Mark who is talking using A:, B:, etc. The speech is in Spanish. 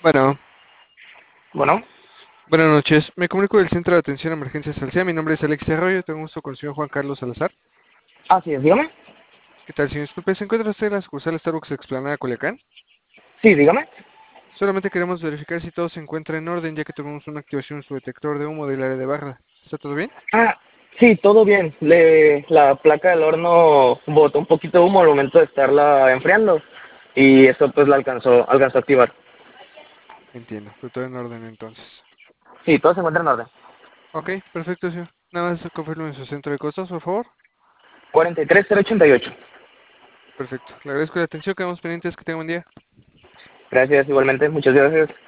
A: Bueno,
B: Bueno,
A: buenas noches. Me comunico del Centro de Atención a Emergencias Salcea. Mi nombre es Alexis Arroyo. Tengo gusto con el señor Juan Carlos Salazar.
B: así es, dígame.
A: ¿Qué tal, señor? Disculpe, ¿se encuentra usted en la sucursal Starbucks Explanada Culiacán?
B: Sí, dígame.
A: Solamente queremos verificar si todo se encuentra en orden, ya que tuvimos una activación en su detector de humo del área de barra. ¿Está todo bien?
B: Ah, sí, todo bien. La placa del horno botó un poquito de humo al momento de estarla enfriando y eso pues la alcanzó a activar.
A: Entiendo, pero todo en orden entonces.
B: Sí, todo se encuentra en orden.
A: Ok, perfecto, señor. Nada más confirme su centro de costos, por favor.
B: 43088.
A: Perfecto. Le agradezco la atención, quedamos pendientes, que tenga un buen día.
B: Gracias, igualmente. Muchas gracias.